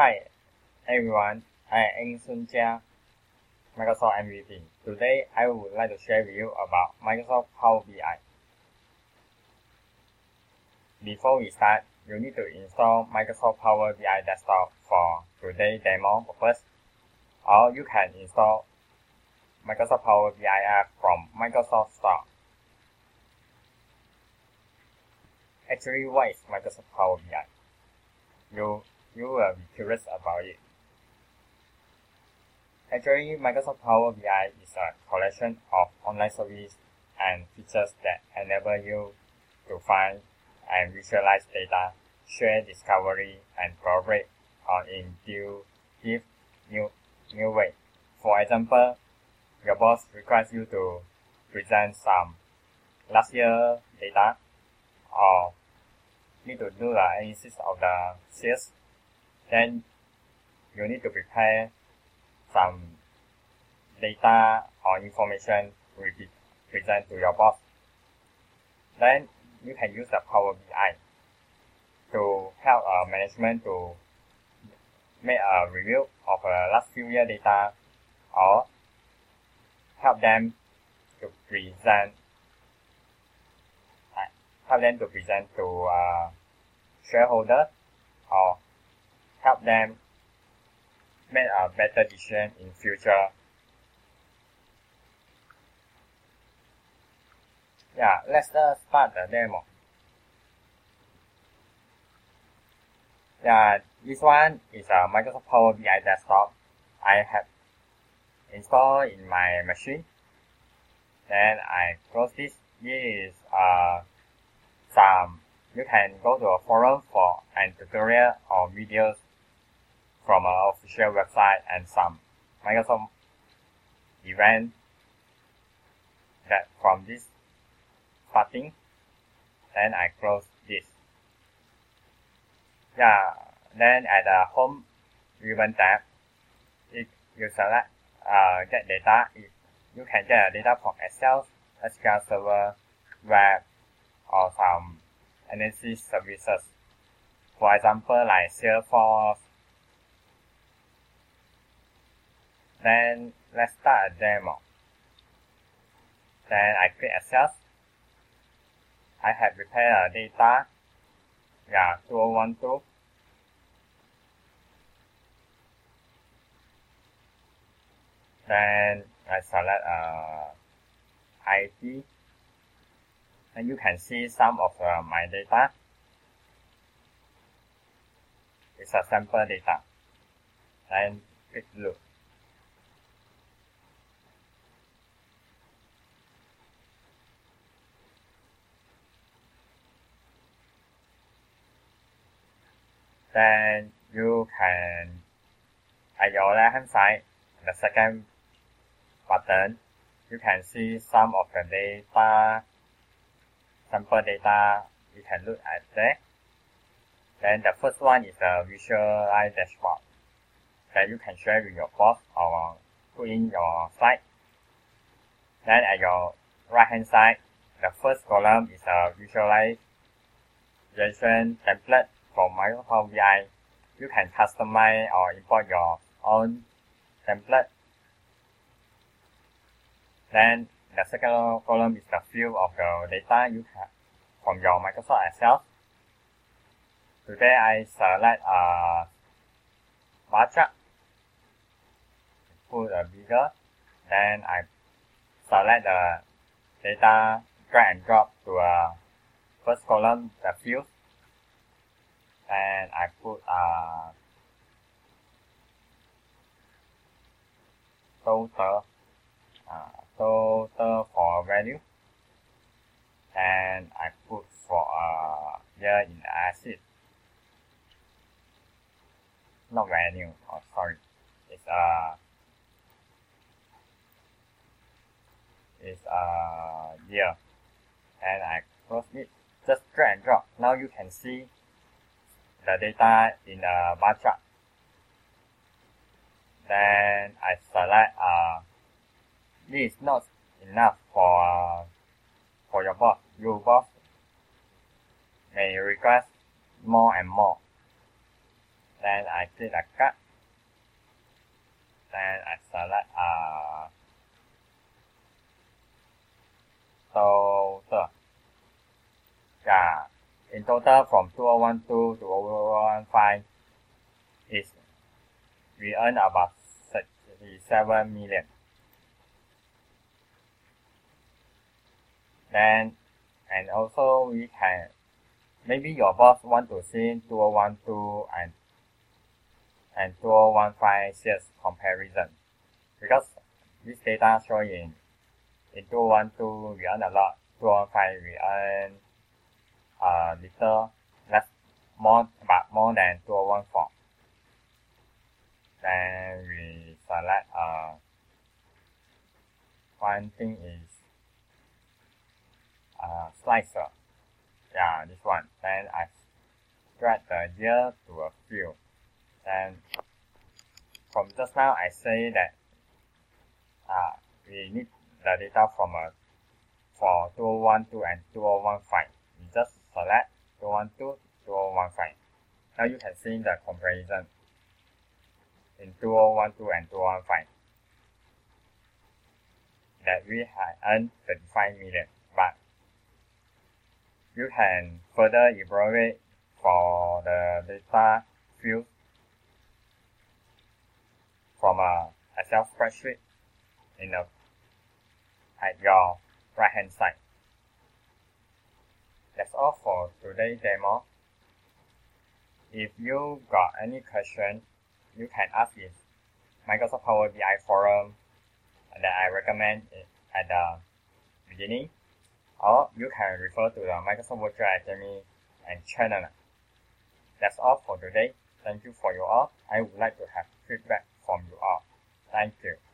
Hi everyone, I am Sun Jia, Microsoft MVP. Today I would like to share with you about Microsoft Power BI. Before we start, you need to install Microsoft Power BI Desktop for today's demo purpose, or you can install Microsoft Power BI app from Microsoft Store. Actually, what is Microsoft Power BI? You will be curious about it. Actually, Microsoft Power BI is a collection of online services and features that enable you to find and visualize data, share discovery, and collaborate on intuitive new way. For example, your boss requires you to present some last year data, or need to do the analysis of the sales. Then you need to prepare some data or information to present to your boss. Then you can use the Power BI to help management to make a review of last few year data, or help them to present to shareholder, or help them make a better decision in future. Yeah, let's start the demo. Yeah, this one is a Microsoft Power BI Desktop. I have installed in my machine. Then I close this. This is you can go to a forum for an tutorial or videos from an official website and some Microsoft event that from this starting. Then I close this. Yeah, then at the home ribbon tab, if you select get data, you can get data from Excel, SQL Server, web, or some analysis services. For example, like Salesforce. Then let's start a demo. Then I click Excel. I have prepared data. Yeah, 2012. Then I select IT. And you can see some of my data. It's a sample data. And click look. Then you can, at your left hand side, the second button, you can see some of the data, sample data. You can look at that. Then the first one is the visualize dashboard that you can share with your boss or put in your slide. Then at your right hand side, the first column is a visualization template from Microsoft BI. You can customize or import your own template. Then the second column is the view of the data you have from your Microsoft Excel. Today I select a bar chart. Put a bigger. Then I select the data, drag and drop to a first column, the field. And I put total for value, and I put for year in acid, not value, sorry, it's year, and I close it. Just drag and drop. Now you can see the data in the bar chart. Then I select this is not enough for your boss. Your boss may request more and more. Then I click a cut. Then I select total. Yeah, in total from 2012 to 2015 is we earn about 67 million. Then and also we can maybe your boss want to see 2012 and 2015 sales comparison because this data showing in 2012 we earn a lot, 2015 we earn little less but more than 2014. Then we select one thing is slicer. Yeah, this one. Then I drag the year to a field. Then from just now I say that we need the data from for 2012 and 2015. We just select 2012, 2015. Now you can see the comparison in 2012 and 2015 that we have earned 35 million. But you can further evaluate for the data field from a Excel spreadsheet at your right hand side. That's all for today's demo. If you got any question, you can ask in Microsoft Power BI forum that I recommend at the beginning, or you can refer to the Microsoft Virtual Academy and channel. That's all for today. Thank you for you all. I would like to have feedback from you all. Thank you.